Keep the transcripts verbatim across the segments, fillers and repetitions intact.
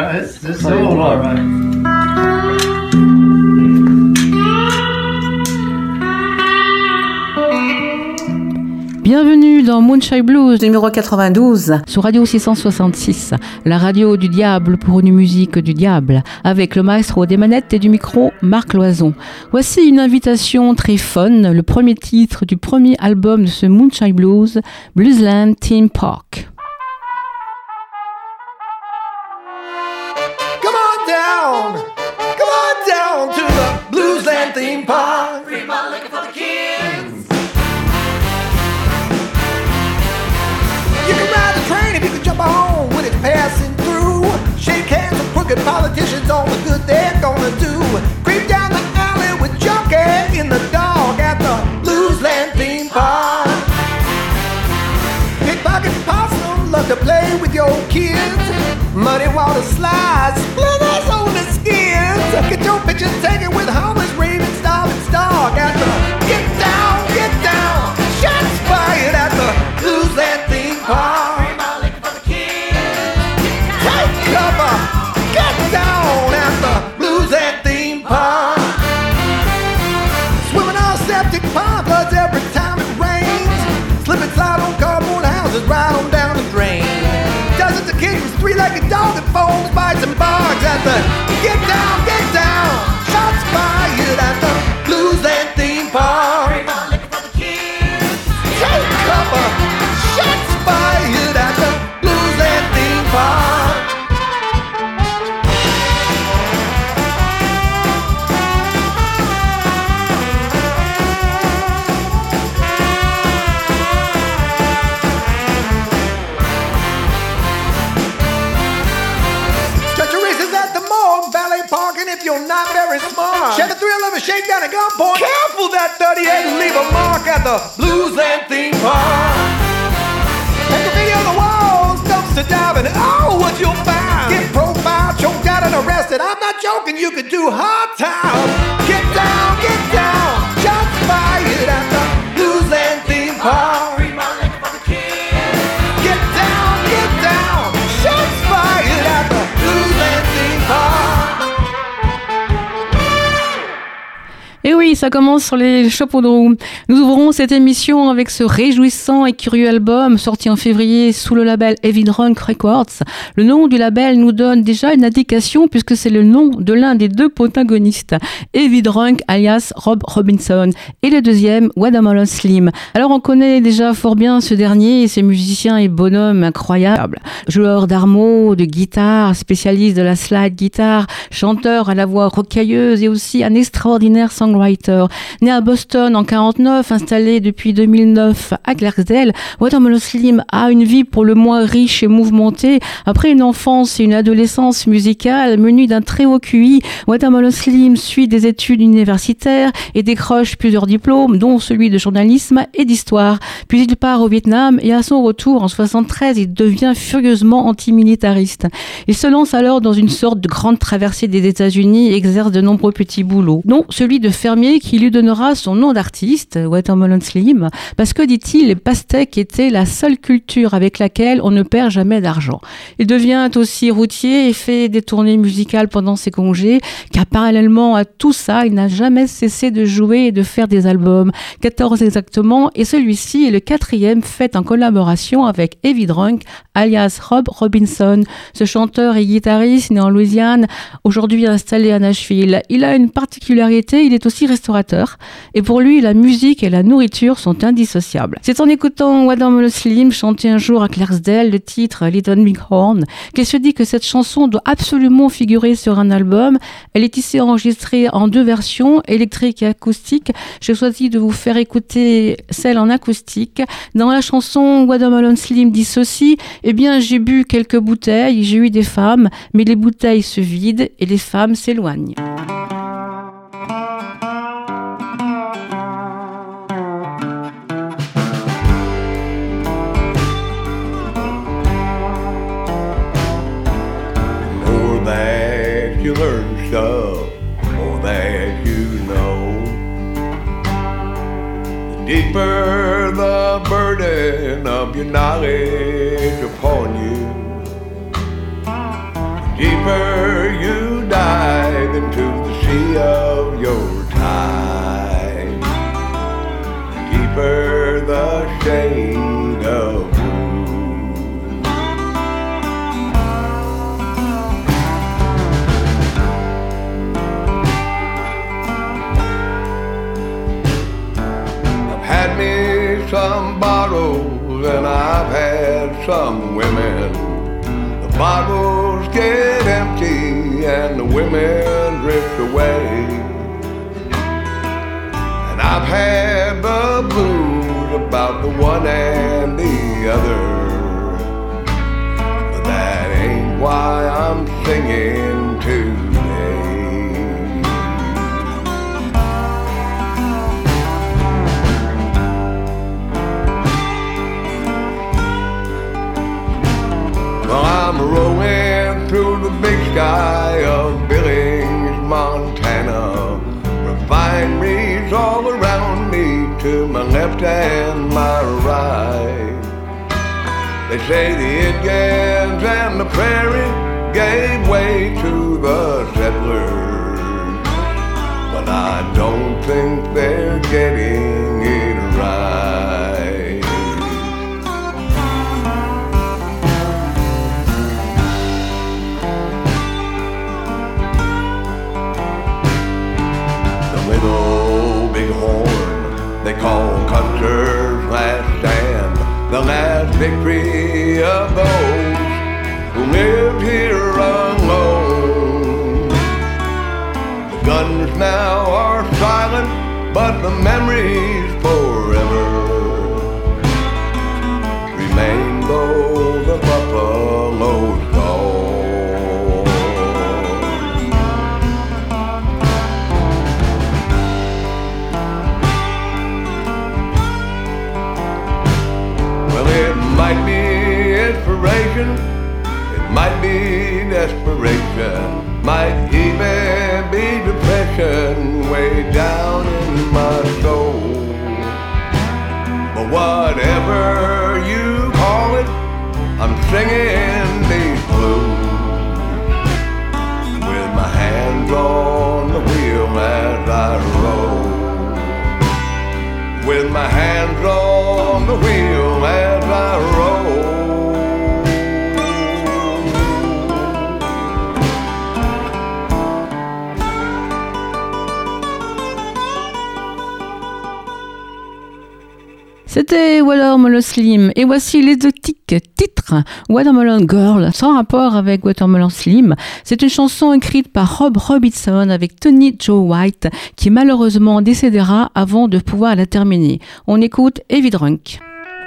right. It's, it's all all right. Bienvenue dans Moonshine Blues numéro quatre-vingt-douze sur Radio six cent soixante-six, la radio du diable pour une musique du diable, avec le maestro des manettes et du micro, Marc Loison. Voici une invitation très fun, le premier titre du premier album de ce Moonshine Blues, Bluesland Theme Park. Come on down, come on down to the Bluesland Theme Park. Free bottle liquor for the kids. You can ride the train if you can jump on when it's passing through. Shake hands with crooked politicians on the good they're gonna do. Creep down the alley with Junkie in the dog at the Bluesland Theme Park. Pickpocket possum love to play with your kids. Muddy water slides, splinters on the skins. Get your pictures taken with homeless raving, starving dog at the Get Down, Get Down. Shots fired at the Bluesland Theme Park. Take cover, get down at the Bluesland Theme Park. Swimming on septic pond floods every time it rains. Slip and slide on cardboard houses right on down the drain. Dozens of kittens, three-legged dog that foams, bites and barks at the Get Down, Get Down. Shots fired at the Bluesland Theme Park. Take cover, shots fired at the Bluesland Theme Park. If you're not very smart, share the thrill of a shakedown at gunpoint. Careful that thirty-eight and leave a mark at the Bluesland Theme Park. Take a video of the walls, dumpster diving. Oh, what you'll find. Get profiled, choked out and arrested. I'm not joking, you could do hard time. Get down, get down. Shots fired at the Bluesland Theme Park. Get down, get down. Shots fired at the Bluesland Theme Park. Et oui, ça commence sur les chapeaux de roue. Nous ouvrons cette émission avec ce réjouissant et curieux album sorti en février sous le label Heavy Drunk Records. Le nom du label nous donne déjà une indication puisque c'est le nom de l'un des deux protagonistes, Heavy Drunk alias Rob Robinson, et le deuxième, Watermelon Slim. Alors on connaît déjà fort bien ce dernier et ses musiciens et bonhommes incroyables. Joueur d'harmo, de guitare, spécialiste de la slide guitare, chanteur à la voix rocailleuse et aussi un extraordinaire songwriter. Né à Boston en quarante-neuf, installé depuis deux mille neuf à Clarksdale, Watermelon Slim a une vie pour le moins riche et mouvementée. Après une enfance et une adolescence musicale munie d'un très haut Q I, Watermelon Slim suit des études universitaires et décroche plusieurs diplômes, dont celui de journalisme et d'histoire. Puis il part au Vietnam et à son retour en soixante-treize, il devient furieusement antimilitariste. Il se lance alors dans une sorte de grande traversée des États-Unis et exerce de nombreux petits boulots, dont celui de fermier qui lui donnera son nom d'artiste, Watermelon Slim, parce que, dit-il, les pastèques étaient la seule culture avec laquelle on ne perd jamais d'argent. Il devient aussi routier et fait des tournées musicales pendant ses congés, car parallèlement à tout ça, il n'a jamais cessé de jouer et de faire des albums, quatorze exactement, et celui-ci est le quatrième fait en collaboration avec Heavy Drunk, alias Rob Robinson, ce chanteur et guitariste né en Louisiane, aujourd'hui installé à Nashville. Il a une particularité, il est aussi restaurateur et pour lui la musique et la nourriture sont indissociables. C'est en écoutant Watermelon Slim chanter un jour à Clarksdale le titre Little Big Horn qu'il se dit que cette chanson doit absolument figurer sur un album. Elle est ici enregistrée en deux versions, électrique et acoustique. J'ai choisi de vous faire écouter celle en acoustique. Dans la chanson, Watermelon Slim dit ceci: eh bien j'ai bu quelques bouteilles, j'ai eu des femmes, mais les bouteilles se vident et les femmes s'éloignent. You learn stuff more than you know. The deeper the burden of your knowledge upon you, the deeper you dive into the sea of your time, deeper the shade of blue. I've had me some bottles and I've had some women. The bottles get empty and the women drift away. And I've had the blues about the one and the other, but that ain't why I'm singing today. Well, I'm rolling through the big sky of Billings, Montana. Refineries all around me, to my left and my right. They say the Indians and the prairie gave way to the settlers, but I don't think they're getting it right. Little big horn they call Custer's last stand, the last victory of those who lived here alone. The guns now are silent, but the memories forever remain, though the buffalo's gone. It might be inspiration, it might be desperation, might even be depression way down in my soul. But whatever you call it, I'm singing these blues with my hands on the wheel as I roll. With my hands on the wheel as I roll. C'était Watermelon Slim et voici l'exotique titre Watermelon Girl, sans rapport avec Watermelon Slim. C'est une chanson écrite par Rob Robinson avec Tony Joe White qui malheureusement décédera avant de pouvoir la terminer. On écoute Heavy Drunk.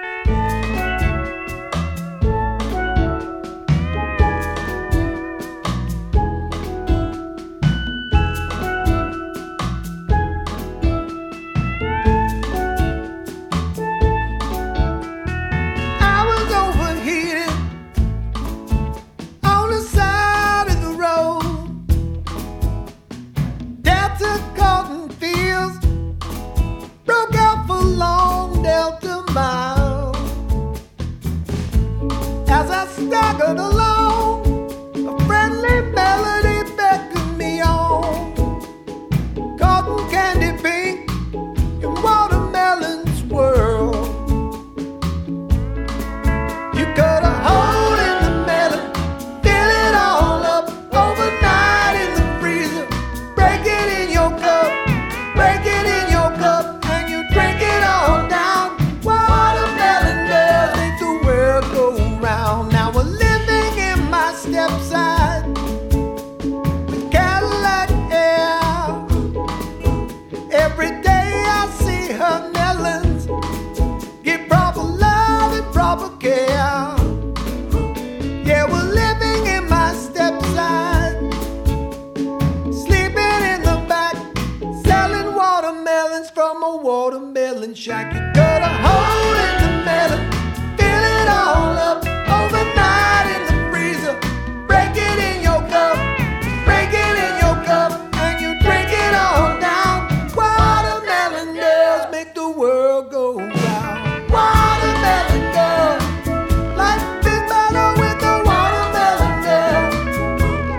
Staggered along, a friendly melody beckoned me on. Cotton candy pink in watermelon's world. You cut a hole in the melon, fill it all up overnight in the freezer. Break it in your cup, break it in your cup, and you drink it all down. Watermelon does make the world go round. Now we're living in my stepside with Cadillac air. Every day I see her melons get proper love and proper care. Yeah, we're living in my stepside, sleeping in the back, selling watermelons from a watermelon shack. You cut a hole in the melon, fill it all up overnight in the freezer. Break it in your cup, break it in your cup, and you drink it all down. Watermelon girls make the world go round. Watermelon girl, life is better with a watermelon girl.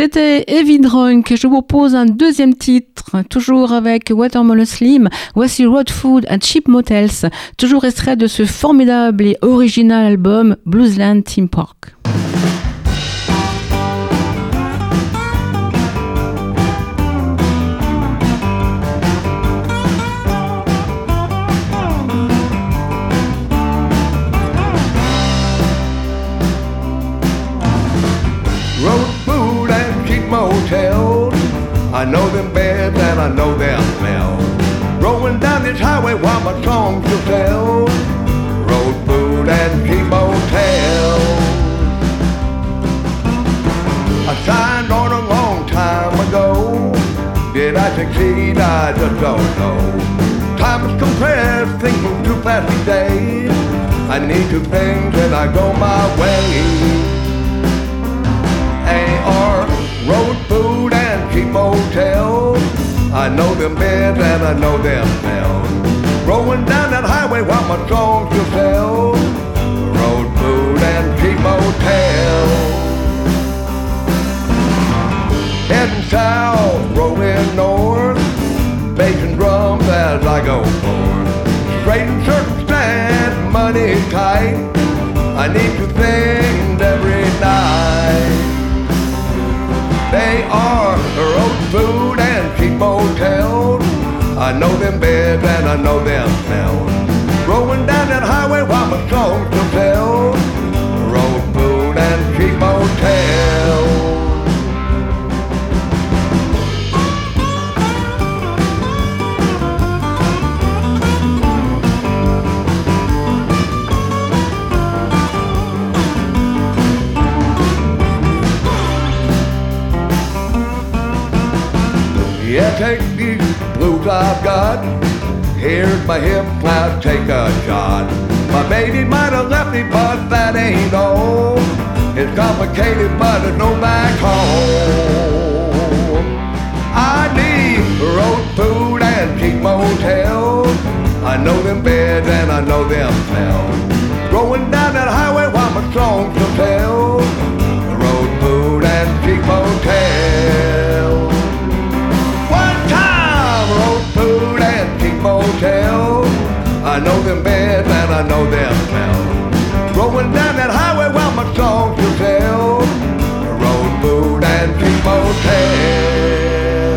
C'était Heavy Drunk. Je vous propose un deuxième titre, toujours avec Watermelon Slim. Voici Road Food and Cheap Motels, toujours extrait de ce formidable et original album Bluesland Theme Park. Motels. I know them beds and I know their smells. Rolling down this highway while my songs to tell. Road food and cheap motels. I signed on a long time ago. Did I succeed? I just don't know. Time is compressed, things move too fast these days. I need to things and I go my way. A R Road food and cheap motels. I know them beds and I know them smells. Rolling down that highway while my songs to tell. Road food and cheap motels. Heading south, rolling north. Bass and drums as I go forth. Straight and circumstance, money tight. I need to think every night. They are road food and cheap motels. I know them beds and I know them smells. Rolling down that highway while my songs to tell. Road food and cheap motels. Yeah, take these blues I've got. Here's my hip, now take a shot. My baby might have left me, but that ain't all. It's complicated, but there's no back home. I need road food and cheap motels. I know them beds and I know them smells. Rolling down that highway while my songs to tell. Road food and cheap motels. Road food and cheap motels. I know them beds and I know them smells. Rolling down that highway while my songs to tell. Road food and cheap motels.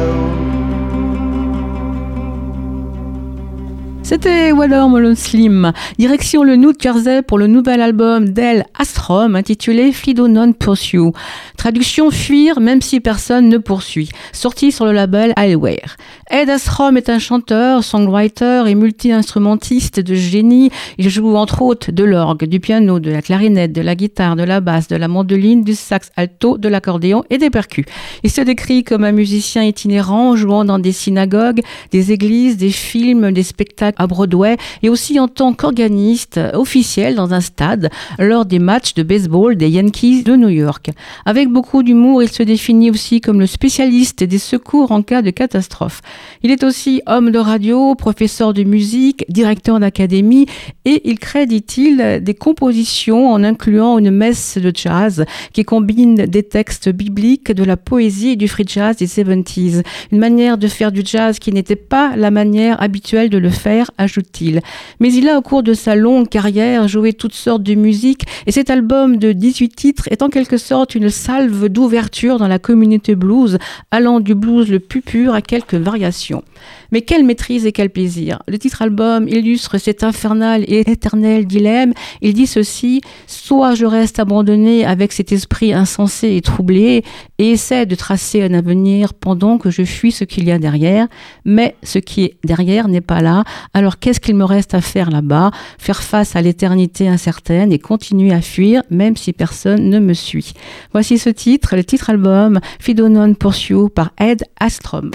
C'était Watermelon Slim. Direction le New Jersey pour le nouvel album d'Ed Astrom intitulé Flee Do Not Pursue. Traduction fuir même si personne ne poursuit. Sorti sur le label Highware. Ed Astrom est un chanteur, songwriter et multi-instrumentiste de génie. Il joue entre autres de l'orgue, du piano, de la clarinette, de la guitare, de la basse, de la mandoline, du sax alto, de l'accordéon et des percus. Il se décrit comme un musicien itinérant jouant dans des synagogues, des églises, des films, des spectacles à Broadway et aussi en tant qu'organiste officiel dans un stade lors des matchs de baseball des Yankees de New York. Avec beaucoup d'humour, il se définit aussi comme le spécialiste des secours en cas de catastrophe. Il est aussi homme de radio, professeur de musique, directeur d'académie et il crée, dit-il, des compositions en incluant une messe de jazz qui combine des textes bibliques, de la poésie et du free jazz des soixante-dix. Une manière de faire du jazz qui n'était pas la manière habituelle de le faire, ajoute-t-il. Mais il a, au cours de sa longue carrière, joué toutes sortes de musique et cet album de dix-huit titres est en quelque sorte une salve d'ouverture dans la communauté blues, allant du blues le plus pur à quelques variations. Mais quelle maîtrise et quel plaisir! Le titre album illustre cet infernal et éternel dilemme. Il dit ceci: soit je reste abandonné avec cet esprit insensé et troublé et essaie de tracer un avenir pendant que je fuis ce qu'il y a derrière, mais ce qui est derrière n'est pas là, alors qu'est-ce qu'il me reste à faire là-bas? Faire face à l'éternité incertaine et continuer à fuir même si personne ne me suit. Voici ce titre, le titre album Flee Do Not Pursue par Ed Astrom.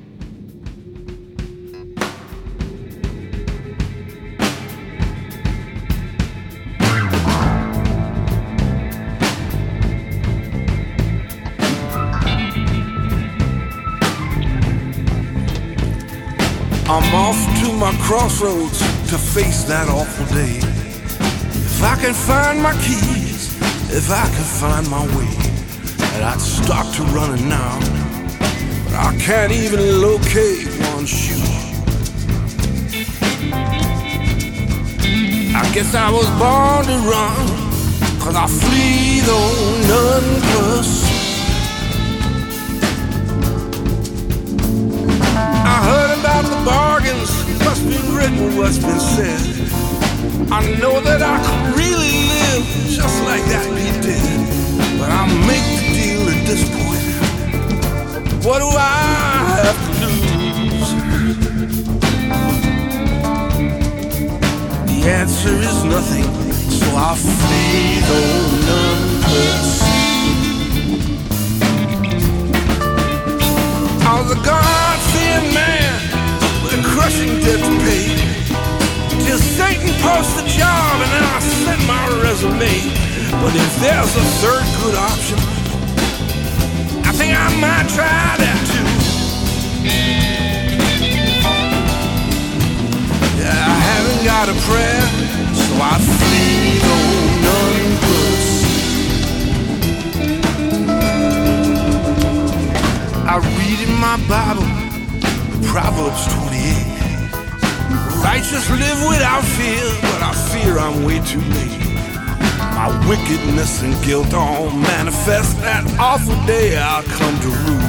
I'm off to my crossroads to face that awful day. If I can find my keys, if I can find my way, and I'd start to running now, but I can't even locate one shoe. I guess I was born to run, 'cause I flee though none pursue. I heard about the bargains, what's been written, what's been said. I know that I could really live just like that he did, but I'll make the deal at this point. What do I have to lose? The answer is nothing, so I'll flee though none pursue. I was a God-fearing man with a crushing debt to pay, till Satan posted the job and then I sent my resume. But if there's a third good option, I think I might try that too. Yeah, I haven't got a prayer, so I flee though none pursue. I read in my Bible, Proverbs twenty-eight. Righteous live without fear, but I fear I'm way too late. My wickedness and guilt all manifest. That awful day I'll come to rule.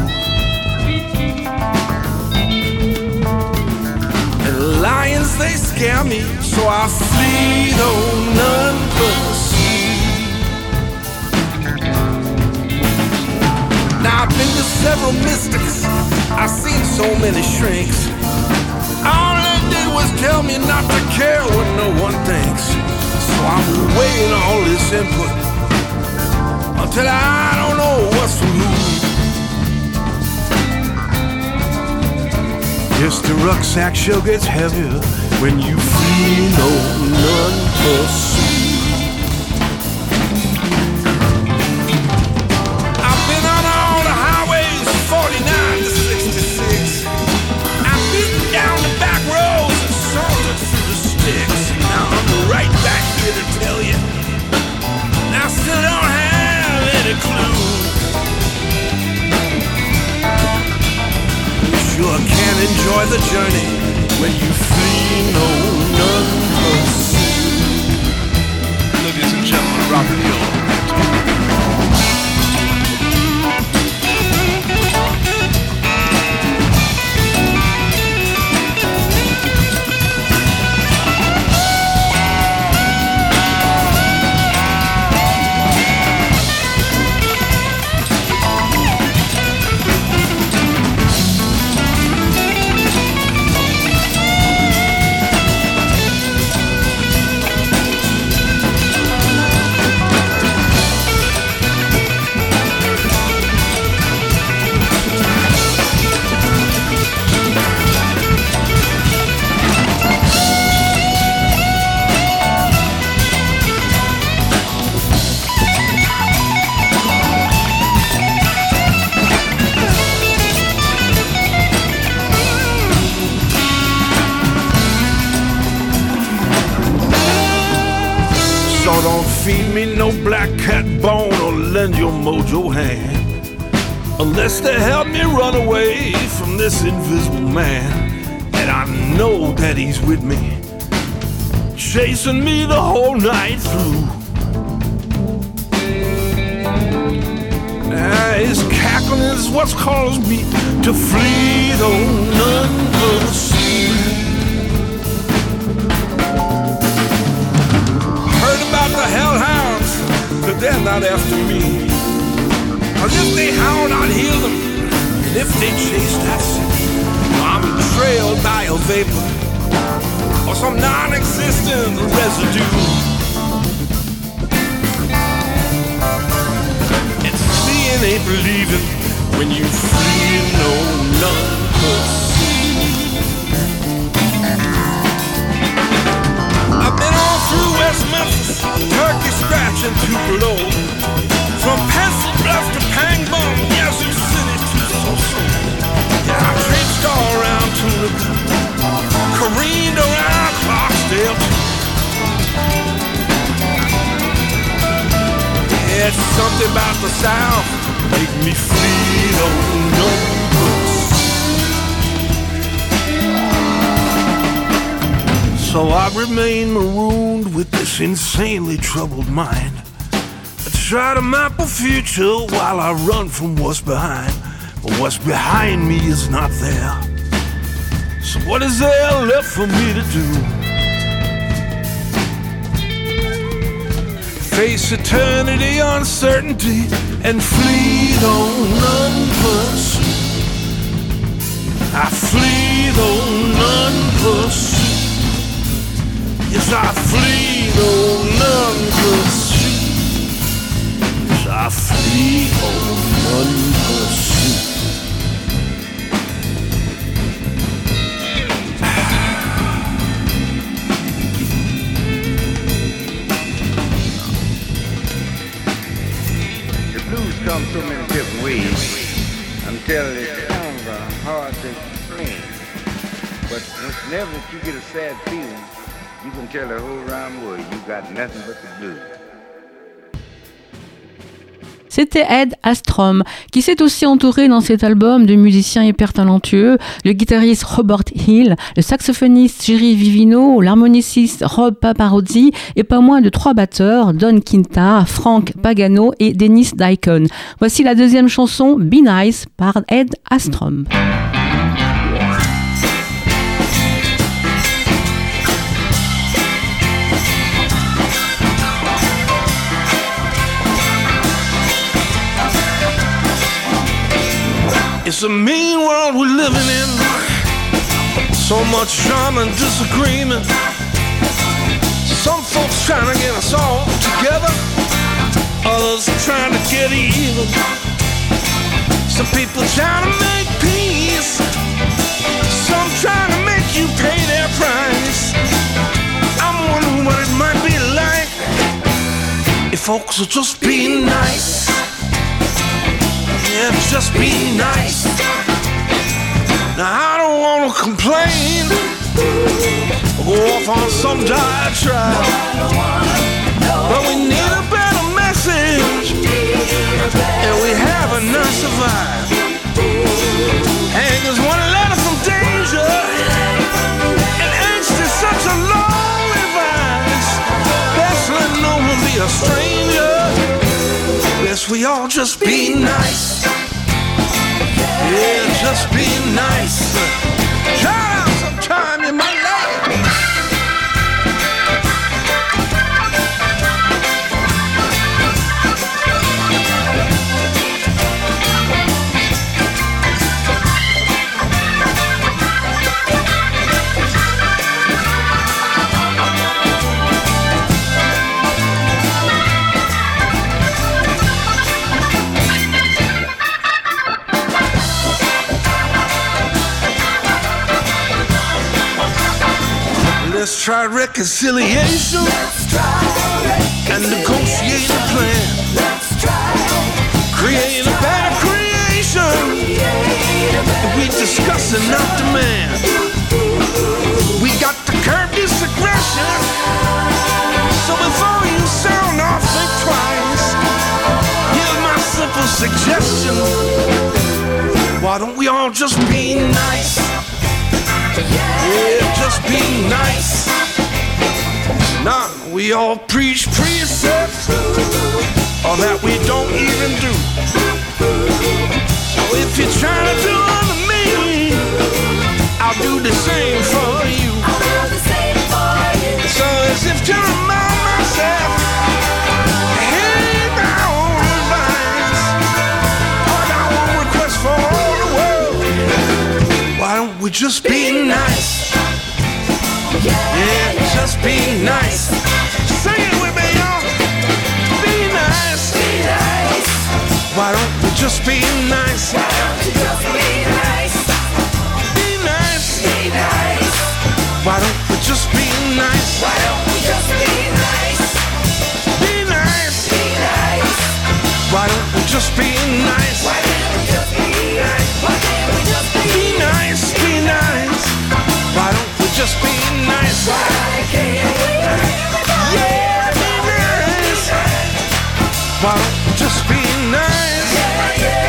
And lions, they scare me, so I flee though none pursue. Now I've been to several mystics, I've seen so many shrinks. All they did was tell me not to care what no one thinks. So I'm weighing all this input until I don't know what's for who. Yes, the rucksack sure gets heavier when you flee no none pursue. I've been on all the highways, forty-nine to sixty-six. I've been down the back roads and sauntered through the sticks. Now I'm right back here to tell you, I still don't have any clue. You sure can enjoy the journey when you flee no none pursue. Ladies and gentlemen, Robert Hill. Don't feed me no black cat bone or lend your mojo hand, unless they help me run away from this invisible man. And I know that he's with me, chasing me the whole night through. Ah, his cackling is what's caused me to flee though none pursue. About the hellhounds, but they're not after me. 'Cause if they hound, I'd heal them. And if they chase, that's it. I'm trailed by a vapor or some non-existent residue. It's seeing ain't believing when you flee no none pursue. I've been all through West Memphis, Turkey Scratch and Tupelo, from Pencil Bluff to Pangbum, Yazoo City to So-So. Yeah, I traipsed all around Tunica, careened around Clarksdale. Yeah, it's something about the South, they make me feel numbers. So I remain marooned with this insanely troubled mind. I try to map a future while I run from what's behind. But what's behind me is not there. So what is there left for me to do? Face eternity, uncertainty, and flee though none pursue. I flee though none pursue. Yes, I flee though none pursue. Yes, I flee though none pursue. Come so many different ways. I'm telling you, it sounds uh, hard to explain. But whenever you get a sad feeling, you can tell the whole round world you got nothing but the blues. C'était Ed Astrom, qui s'est aussi entouré dans cet album de musiciens hyper talentueux, le guitariste Robert Hill, le saxophoniste Jerry Vivino, l'harmoniciste Rob Paparozzi et pas moins de trois batteurs, Don Quinta, Frank Pagano et Dennis Daikon. Voici la deuxième chanson, Be Nice, par Ed Astrom. It's a mean world we're living in. So much drama and disagreement. Some folks trying to get us all together. Others trying to get even. Some people trying to make peace. Some trying to make you pay their price. I'm wondering what it might be like if folks would just be nice. Yeah, just be nice. Now I don't wanna complain or go off on some diatribe, but we need a better message, and we have enough survive. Hangers wanna let us from danger, and angst is such a lonely vice. Best let no one be a stranger. Best we all just be nice. Yeah, just be nice. Try out sometime in my life. Let's try reconciliation. Let's try and negotiate a plan. Let's try create a better creation. If we discuss and not demand, we got to curb this aggression. So before you sound off, think twice. Here's my simple suggestion. Why don't we all just be nice? Yeah, just be nice. Now we all preach precepts, or that we don't even do. So if you're trying to do unto me, I'll do the same for you. So as if to remind myself, hey, my own advice, or my own request for all the world. Why don't we just be nice? Yeah, just be nice. Sing it with me, y'all. Be nice. Be nice. Why don't we just be nice? Why don't we just be nice? Be nice. Be nice. Why don't we just be nice? Why don't we just be nice? Be nice. Be nice. Why don't we just be nice? Why can't we just be nice? Why can't we just be nice? Be nice. Why don't we just be nice? Why can't we? Yeah, be nice. Why don't we just be nice? Yeah, yeah.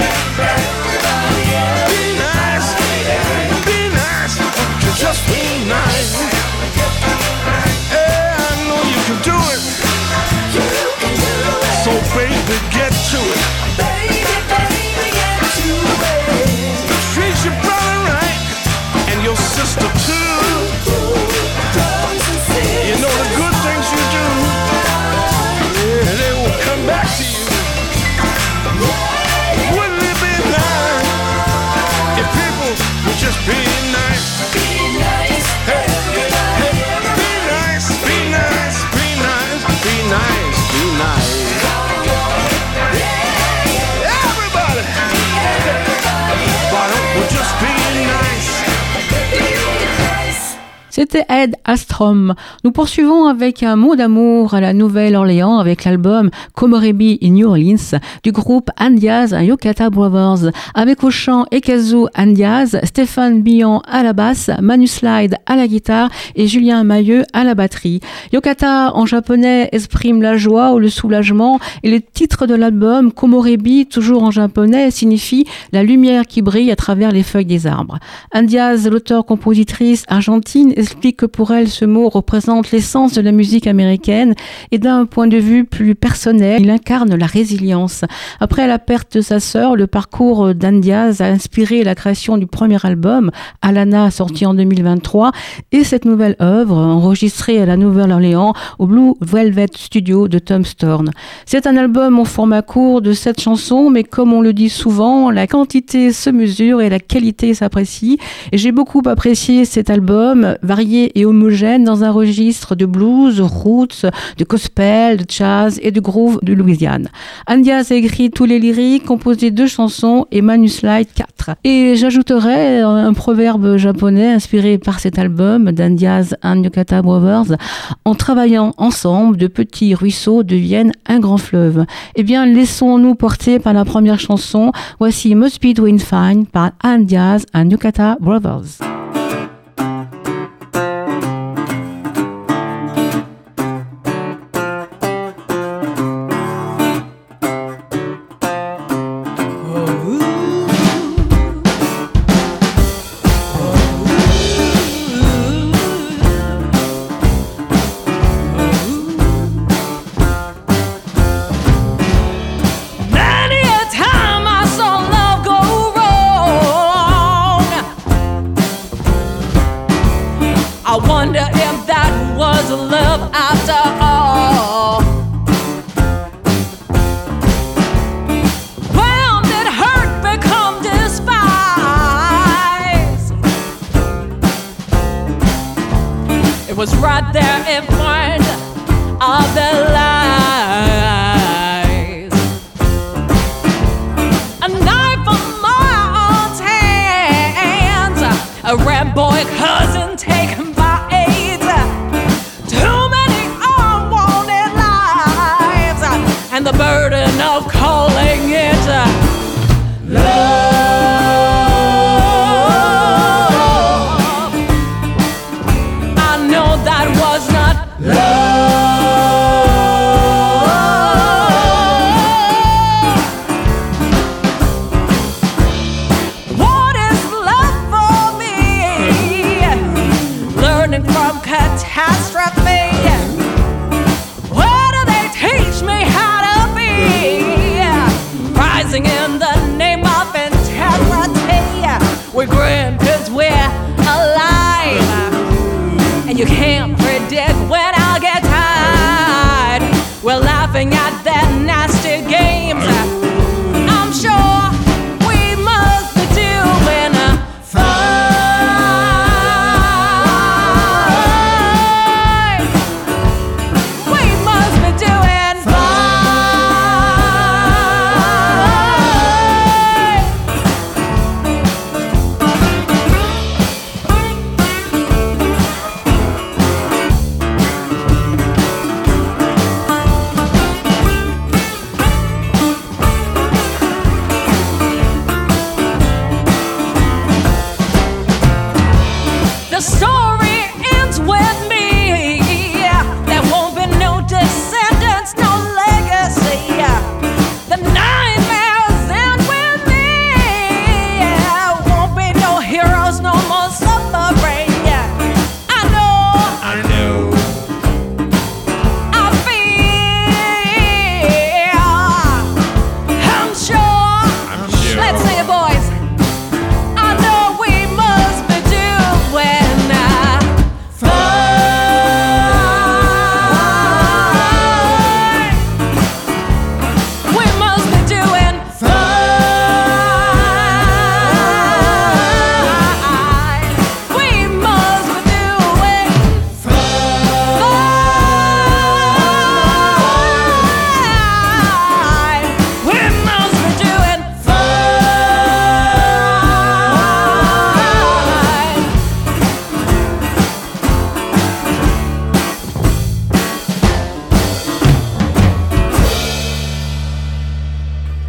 sister too. You know the good things you do, yeah, they will come back to you. Wouldn't it be nice if people would just be nice? Be nice. Hey, hey, hey. Be nice, be nice, be nice, be nice, be nice. Everybody, why don't we just be nice? C'était Ed Astrom. Nous poursuivons avec un mot d'amour à la Nouvelle-Orléans avec l'album Komorebi in New Orleans du groupe Andiaz and Yokata Brothers avec au chant Ekazu Andiaz, Stéphane Billon à la basse, Manu Slide à la guitare et Julien Mailleux à la batterie. Yokata en japonais exprime la joie ou le soulagement et le titre de l'album Komorebi, toujours en japonais, signifie la lumière qui brille à travers les feuilles des arbres. Andiaz, l'auteur-compositrice argentine, explique que pour elle, ce mot représente l'essence de la musique américaine et d'un point de vue plus personnel, il incarne la résilience. Après la perte de sa sœur, le parcours d'Andiaz a inspiré la création du premier album, Alana, sorti en deux mille vingt-trois, et cette nouvelle œuvre, enregistrée à la Nouvelle-Orléans au Blue Velvet Studio de Tom Storm. C'est un album au format court de sept chansons, mais comme on le dit souvent, la quantité se mesure et la qualité s'apprécie. Et j'ai beaucoup apprécié cet album, varié et homogène dans un registre de blues, roots, de gospel, de jazz et de groove de Louisiane. Andiaz a écrit tous les lyriques, composé deux chansons et Manu Slide quatre. Et j'ajouterais un proverbe japonais inspiré par cet album d'Andiaz and Yokata Brothers: en travaillant ensemble, de petits ruisseaux deviennent un grand fleuve. Eh bien, laissons-nous porter par la première chanson. Voici Must Be Doing Fine par Andiaz and Yokata Brothers. Was right there in front of their lives. A knife from my aunt's hands, a ramboy cousin taken by AIDS. Too many unwanted lives, and the burden of calling it love. In the name of integrity, we're grand 'cause we're alive, and you can't predict when I'll get tired. We're laughing at their nasty games. I'm sure we must be doing fine. We must be doing fine. The story ends with me. There won't be no descendants, no legacy. The nightmares end with me. Won't be no heroes, no more suffering. I know, I know, I feel, I'm sure. I'm sure. Let's sing it, boys. I know we must be doing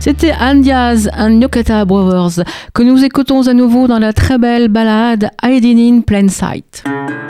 C'était Ann Diaz and Yokata Brothers que nous écoutons à nouveau dans la très belle ballade Hiding in Plain Sight.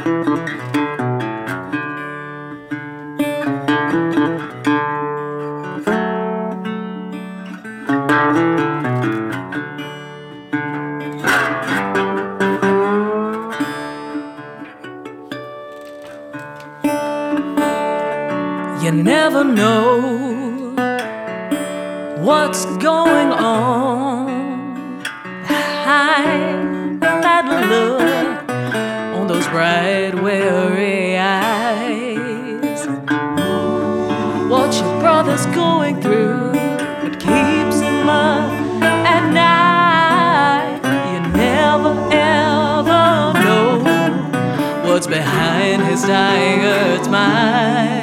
You never know what's going on behind that look on those bright, weary eyes. What your brother's going through, what keeps him up at night. You never ever know what's behind his tired smile.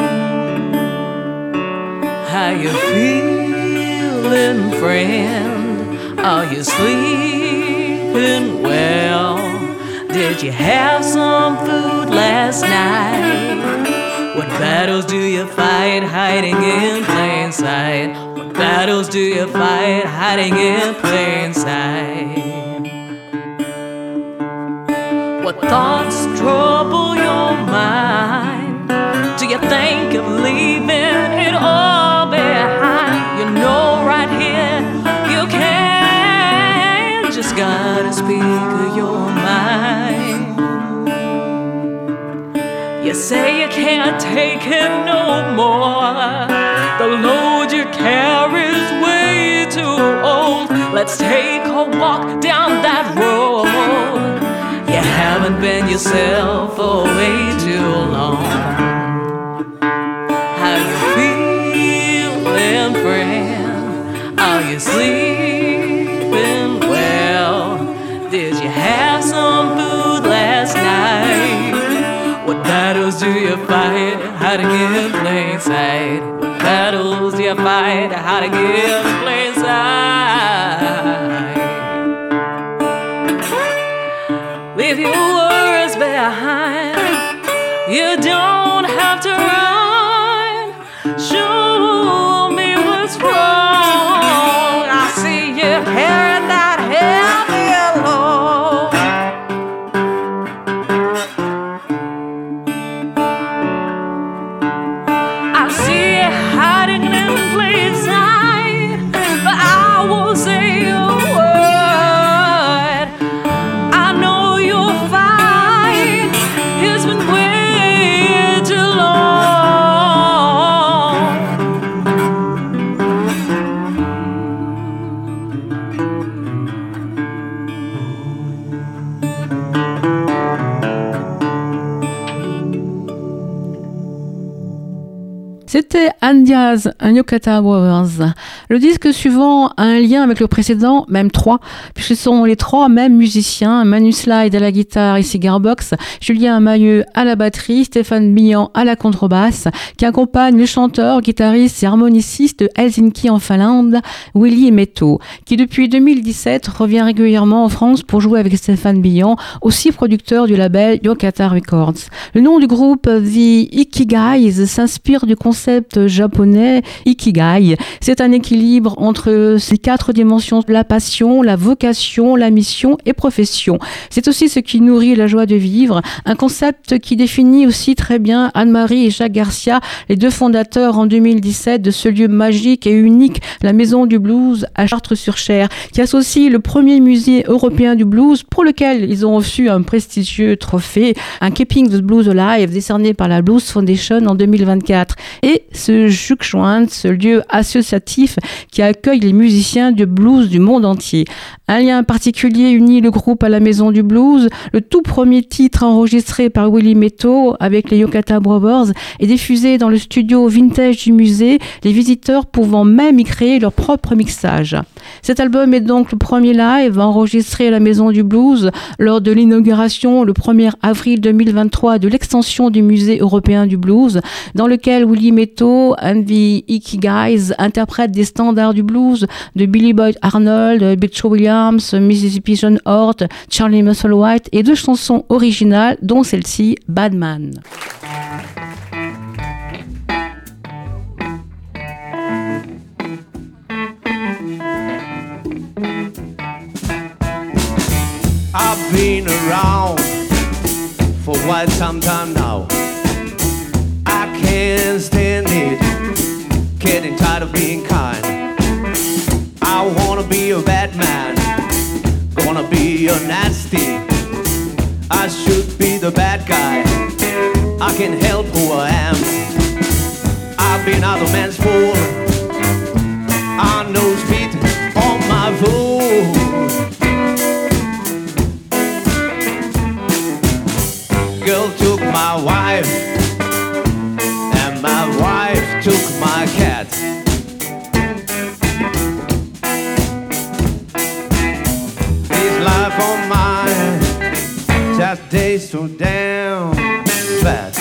How you feeling, friend? Are you sleeping well? Did you have some food last night? What battles do you fight hiding in plain sight? What battles do you fight hiding in plain sight? What thoughts trouble your mind? Do you think of leaving it all behind? You know right here you can, just gotta speak of your mind. You say you can't take it no more, the load you carry's way too old. Let's take a walk down that road. You haven't been yourself for way too long. Friend, are you sleeping well? Did you have some food last night? What battles do you fight hiding in plain sight? What battles do you fight hiding in plain sight? Leave your worries behind. You don't have to run. Show me what's wrong. I see you carrying that heavy load. I see you hiding in plain sight, but I won't say a word. I know you'll fight. It's been way too long. C'était Ann Diaz, un Yokata Brothers. Le disque suivant a un lien avec le précédent, même trois, puisque ce sont les trois mêmes musiciens, Manu Slide à la guitare et Cigarbox, Julien Mailleux à la batterie, Stéphane Bignan à la contrebasse, qui accompagnent le chanteur, guitariste et harmoniciste de Helsinki en Finlande, Willy Metto, qui depuis deux mille dix-sept revient régulièrement en France pour jouer avec Stéphane Bignan, aussi producteur du label Yokata Records. Le nom du groupe The Ikigais s'inspire du concept japonais Ikigai. C'est un équilibre entre ces quatre dimensions, la passion, la vocation, la mission et profession. C'est aussi ce qui nourrit la joie de vivre, un concept qui définit aussi très bien Anne-Marie et Jacques Garcia, les deux fondateurs en deux mille dix-sept de ce lieu magique et unique, la Maison du Blues à Chartres-sur-Cher, qui associe le premier musée européen du blues pour lequel ils ont reçu un prestigieux trophée, un Keeping the Blues Alive décerné par la Blues Foundation en deux mille vingt-quatre. Et ce Juke Joint, ce lieu associatif qui accueille les musiciens de blues du monde entier. Un lien particulier unit le groupe à la Maison du Blues. Le tout premier titre enregistré par Willy Metto avec les Yokata Brothers est diffusé dans le studio vintage du musée, les visiteurs pouvant même y créer leur propre mixage. Cet album est donc le premier live enregistré à la Maison du Blues lors de l'inauguration le premier avril deux mille vingt-trois de l'extension du musée européen du blues, dans lequel Willy Metto and the Ikigais interprètent des standards du blues de Billy Boyd Arnold, Butch Williams, Mississippi John Hort, Charlie Musselwhite et deux chansons originales, dont celle-ci, Bad Man. I've been around for quite some time now. I can't stand it, getting tired of being kind. I wanna be a bad man, gonna be a nasty. I should be the bad guy, I can help who I am. I've been other man's fool, I know spit on my food. Girl took my wife, and my wife took my cat. This life of mine just days so damn fast.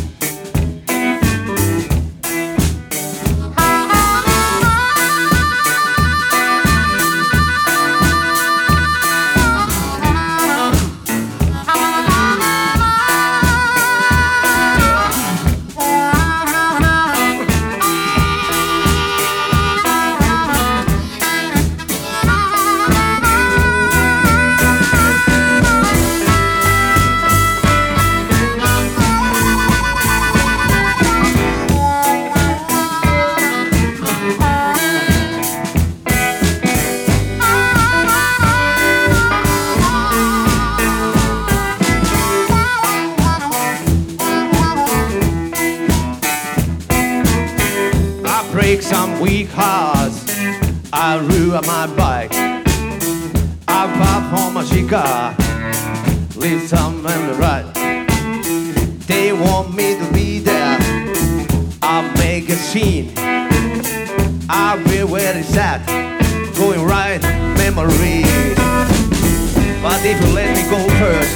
Some weak hearts, I ruin my bike. I pop on my cigar, leave some on the right. They want me to be there, I'll make a scene. I'll be where it's at, going right memories. But if you let me go first,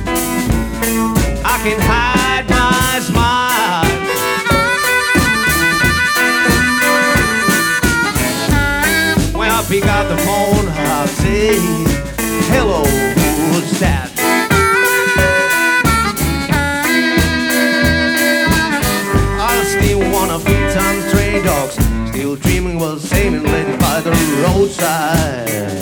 I can hide my smile. I pick up the phone, I'll say, hello, who's that? I still wanna feed some stray dogs, still dreaming while saving lady by the roadside.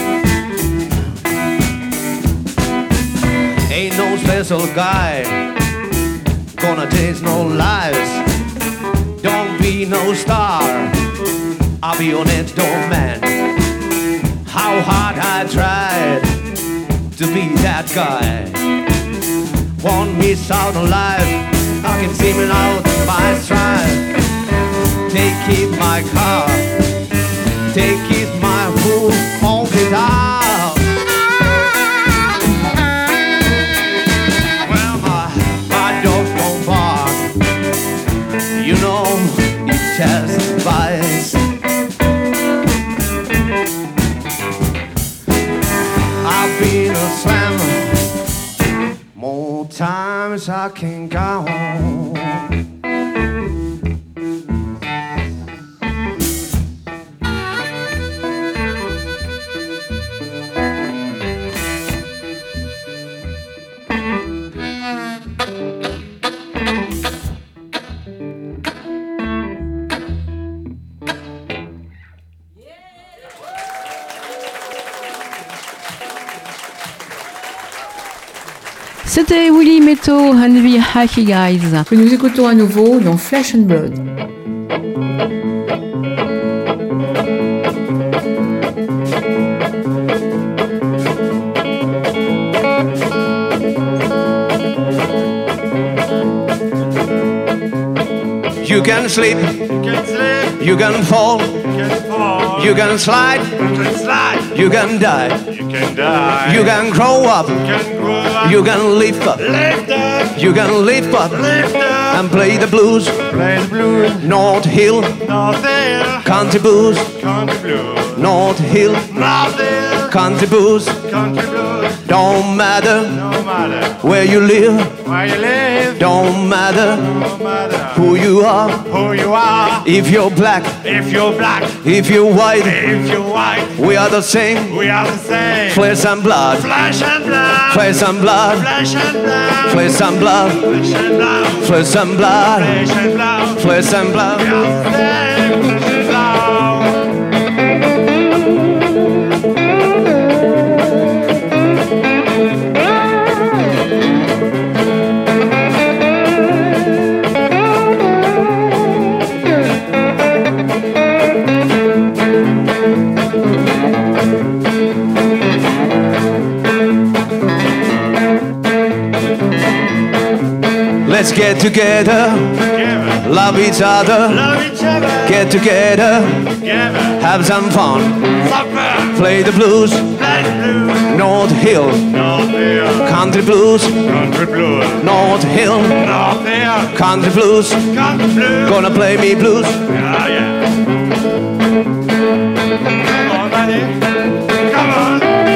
Ain't no special guy, gonna taste no lies. Don't be no star, I'll be your next door man. How hard I tried to be that guy. Won't miss out on life, I can see me out my stride. Take it my car, take it my food, honk it out. Well, my, my dog won't bark, you know, it just bites. I've been a slammer more times I can count. C'était Willie Metto and the Hacky Guys, que nous écoutons à nouveau dans Flesh and Blood. You can sleep, You can slip, you can fall, you can fall, you can slide, you can slide, you can die, you can die, you can grow up, you can grow up, you can lift up, lift up, you can lift up lift up, and play the blues. play the blues, North Hill, North Hill, country blues, country blues, North Hill, North Hill, country blues. country blues, Don't matter no matter where you live, where you live, don't matter no matter who you are. who you are, If you're black, if you're black, if you're white, if you're white, we are the same. we are the same, Flesh and blood, flesh and blood, flesh and blood, flesh and blood, flesh and blood, flesh and blood, flesh and blood, flesh and blood, flesh and blood. we are the same, flesh and blood. Let's get together, Together. love each other, Love each other. get together, Together. have some fun, Supper. play the blues, Play blues. North Hill, North Hill. country blues, Country blues. North Hill, North Hill. country blues, Country blues. gonna play me blues. Yeah, yeah. Come on, buddy. Come on.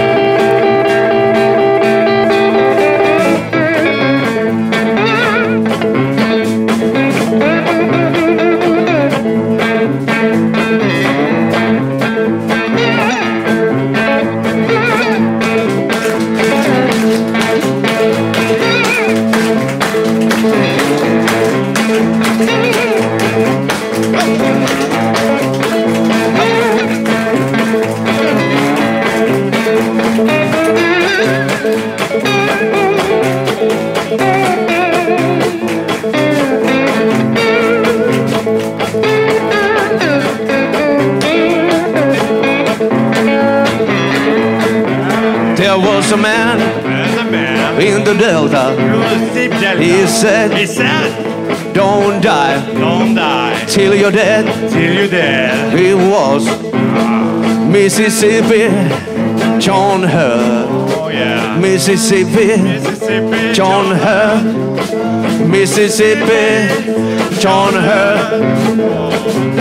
There was a man There's a man in the Delta, who was deep Delta. he said, He said, don't die don't die till you're dead. till you're dead. He was Mississippi, John Hurt, Oh, yeah. Mississippi, Mississippi. John Hurt, Mississippi, John Hurt.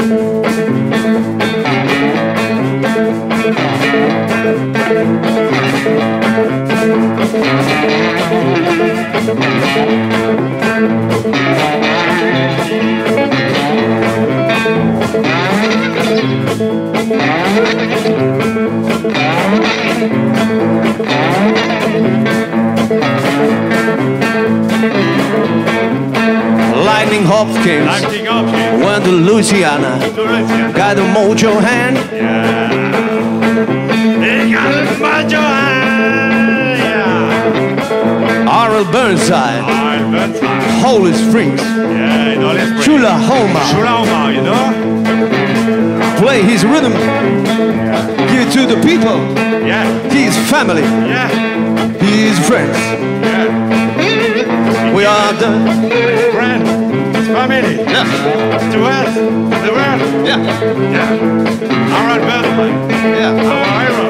Lightning Hopkins Lightning Hopkins. went to Louisiana, To Louisiana. got a mojo hand. Yeah. He got a mojo hand. Yeah. Harold Burnside, Iron Burnside. Holy Springs, Yeah, in Holy Springs. Chulahoma, Chulahoma, you know? play his rhythm, give it to the people, Yeah. his family, Yeah. his friends. Yeah. We are the His friend. His family. yeah, To us. The world. yeah, Yeah. Iron Burnside. yeah. Our hero.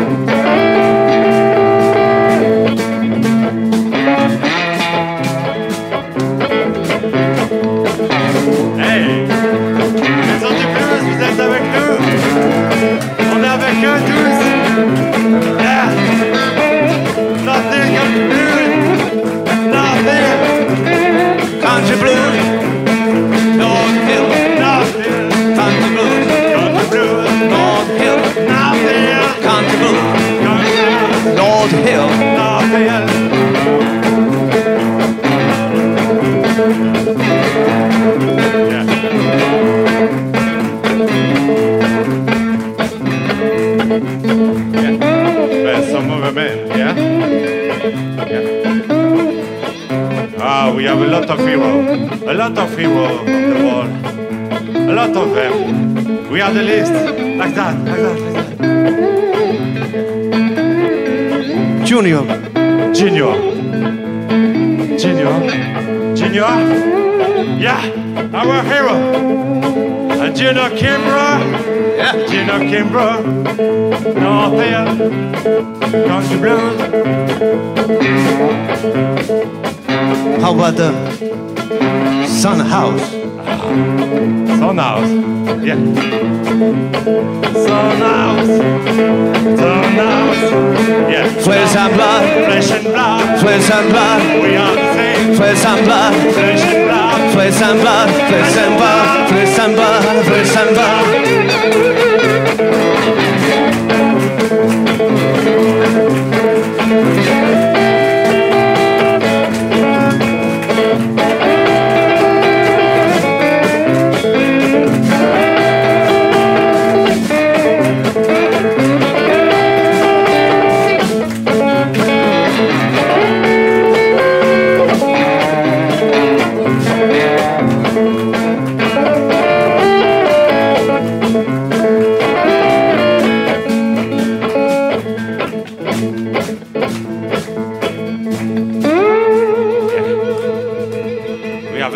Hey, les entrepreneurs, vous êtes avec nous? On est avec eux tous? Yeah! Nothing can do it! Nothing! Country blues, North Hill, Nothing! country blues, Country blues! North Hill, Nothing! country blues, Country North Hill. Nothing! Yeah. Well, some of them, yeah? Yeah. Ah, we have a lot of heroes. A lot of heroes of the world. A lot of them. We are the list. Like that, like that, like that. Junior, Junior. Junior. Junior. Yeah, our hero. And Junior Kimbrough. yeah, Junior Kimbrough. North Hill. Country Blues. how about the Sun House? Son House. Yeah. Son House. Son House. Yeah. Flesh and blood, Flesh and blood. flesh and blood, We are the same. flesh and blood, Flesh and blood. flesh and blood, flesh and blood, flesh and blood, flesh and blood.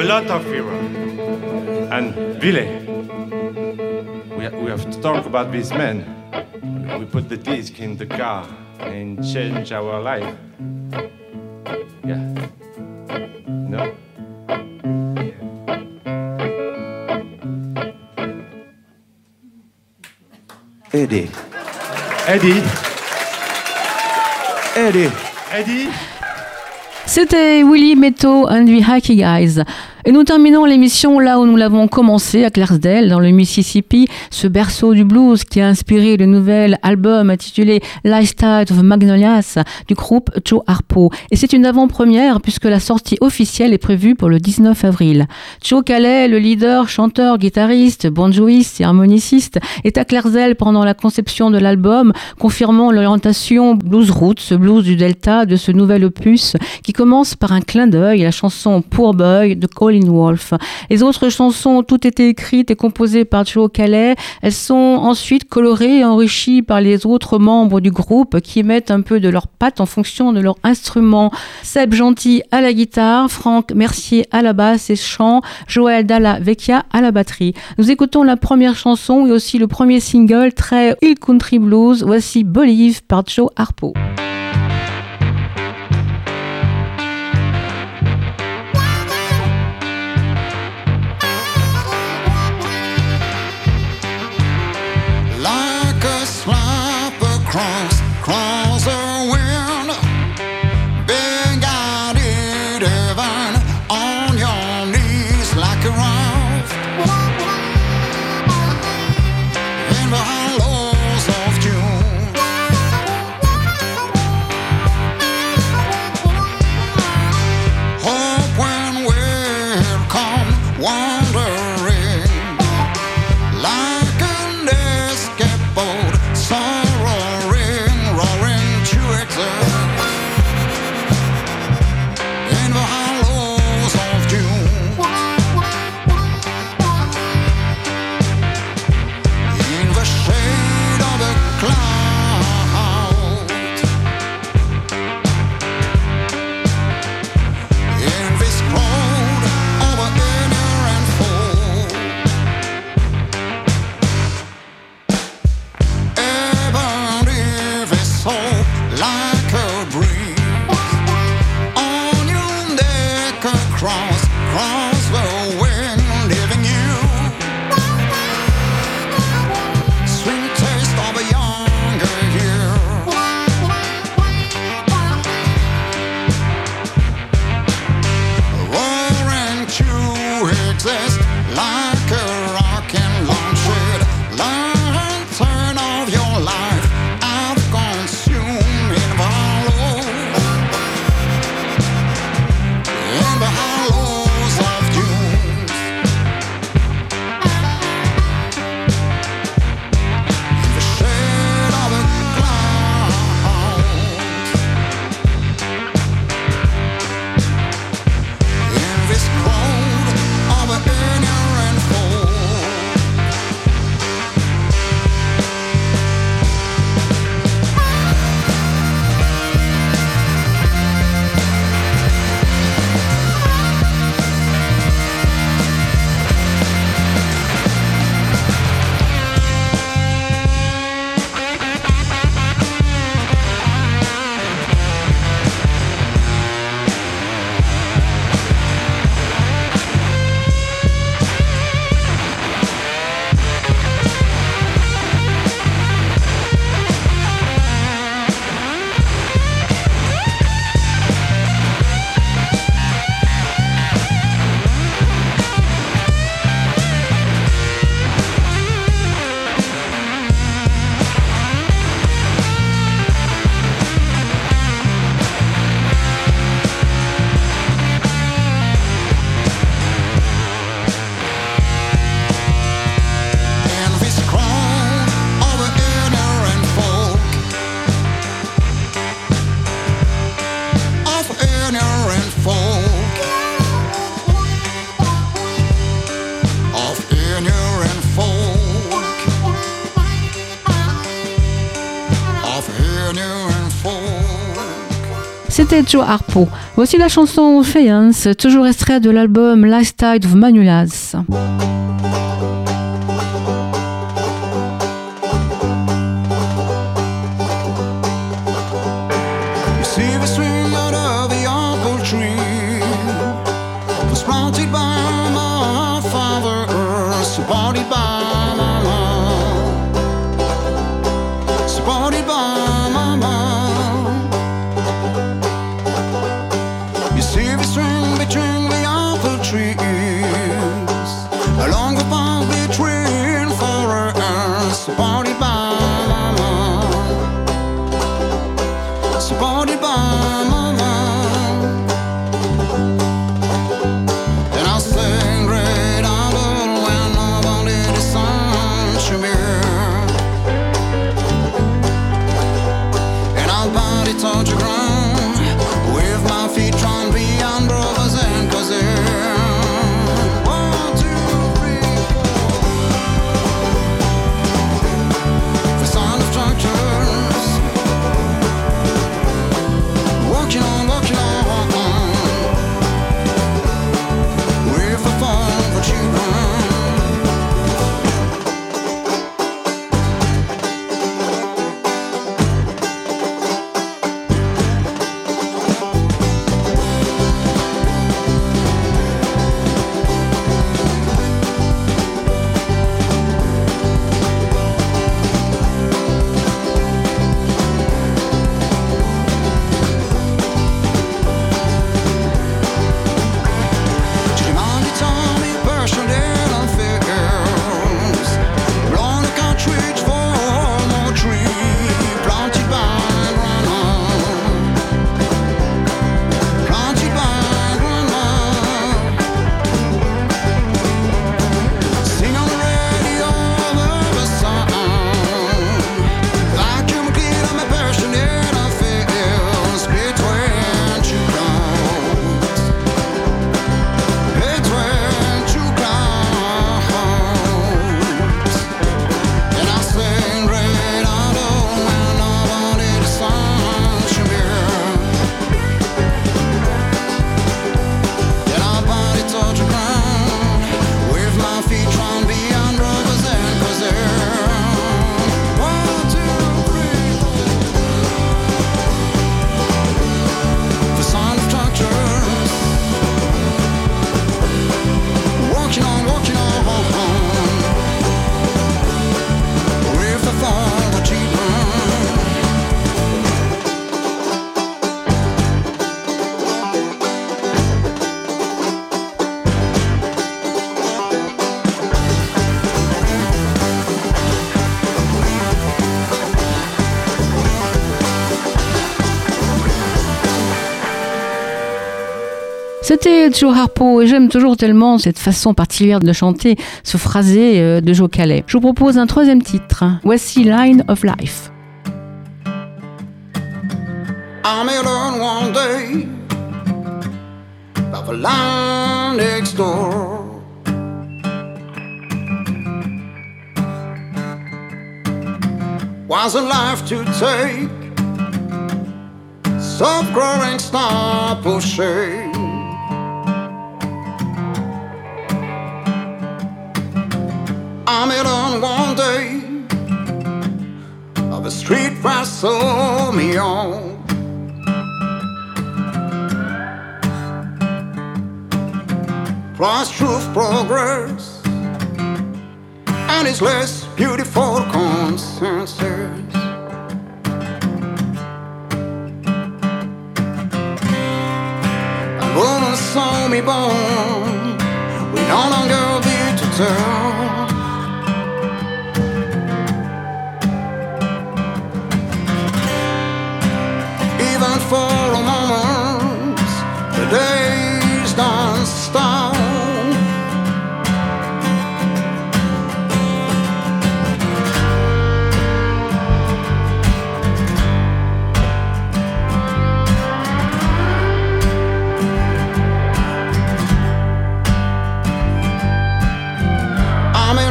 lot of heroes. And Ville, we, we have to talk about these men. We put the disc in the car and change our life. Yeah. No? Eddie. Eddie. Eddie. Eddie. C'était Willie Metto and the Hacky Guys. Et nous terminons l'émission là où nous l'avons commencé, à Clarksdale, dans le Mississippi, ce berceau du blues qui a inspiré le nouvel album intitulé Lifestyle of Magnolias du groupe Joe Harpo. Et c'est une avant-première puisque la sortie officielle est prévue pour le dix-neuf avril. Joe Calais, le leader, chanteur, guitariste, banjoiste et harmoniciste, est à Clarksdale pendant la conception de l'album, confirmant l'orientation blues roots, ce blues du Delta de ce nouvel opus qui commence par un clin d'œil à la chanson Poor Boy de Colin Wolfe. Les autres chansons ont toutes été écrites et composées par Joe Calais. Elles sont ensuite colorées et enrichies par les autres membres du groupe qui mettent un peu de leur patte en fonction de leur instrument. Seb Gentil à la guitare, Franck Mercier à la basse et chant, Joël Dalla Vecchia à la batterie. Nous écoutons la première chanson et aussi le premier single très Hill Country Blues. Voici Believe par Joe Harpo. Cross, cross the wind, big guided heaven, on your knees like a raft, in the hollows of June. C'était Joe Harpo. Voici la chanson Faience, toujours extrait de l'album Lifestyle of Manulas. Supported by my mom, supported by my mom. You see the string between the apple trees, along the path between forests. Supported by my mom, supported by my mom. And I'll sing great honor when nobody sons to me. And I'll body touch the ground with my feet trying beyond brothers and cousins. One, two, three, four. The sound of tractors walking on, walking on, with a phone for children. C'était Joe Harpo et j'aime toujours tellement cette façon particulière de chanter, ce phrasé de Joe Calais. Je vous propose un troisième titre. Voici Line of Life. I may learn one day about the line next door. Was a life to take, stop growing, stop pushing. I may learn one day of the street where saw me on. Price, truth, progress, and its less beautiful consensus. And woman saw me born, we no longer be to tell. Even for a moment, the days don't stop. I may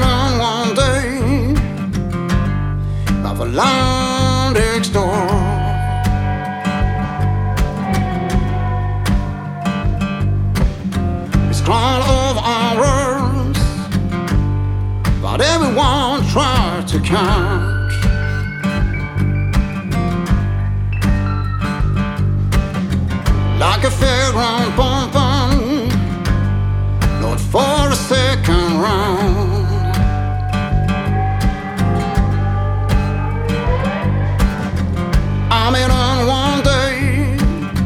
like a fairground pumping, not for a second round. I made on one day,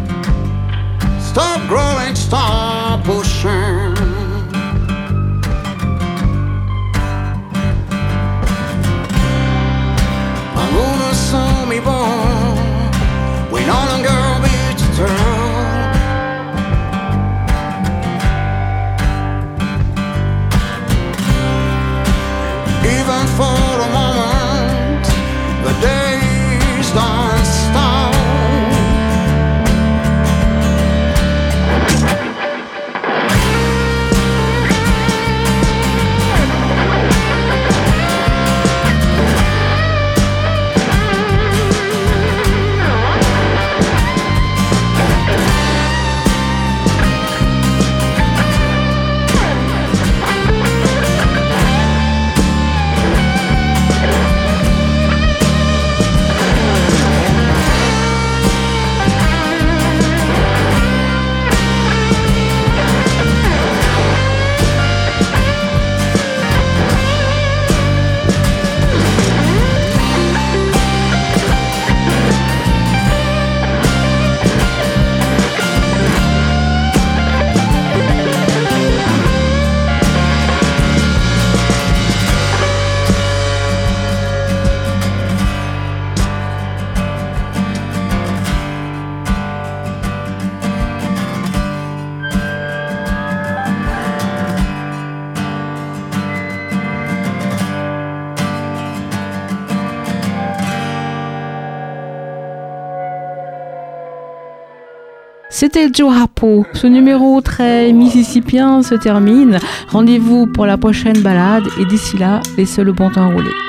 stop growing, stop pushing. I'm gonna saw me born, we no longer be deterred. Even for a moment, the days don't stop. C'était Joe Harpo. Ce numéro très mississippien se termine. Rendez-vous pour la prochaine balade et d'ici là, laissez le bon temps rouler.